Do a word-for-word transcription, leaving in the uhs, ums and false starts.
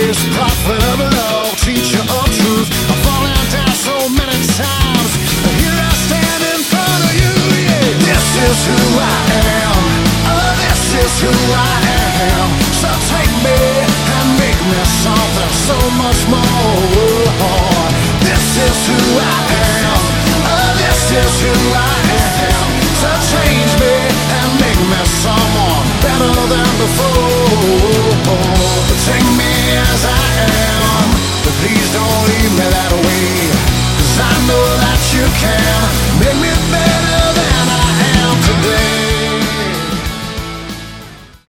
this prophet of love, teacher of truth. I've fallen down so many times, but here I stand in front of you. Yeah. This is who I am. Oh, this is who I am. So take me and make me something so much more. This is who I am. Oh, this is who I am. So change me and make me someone better than before. Take me as I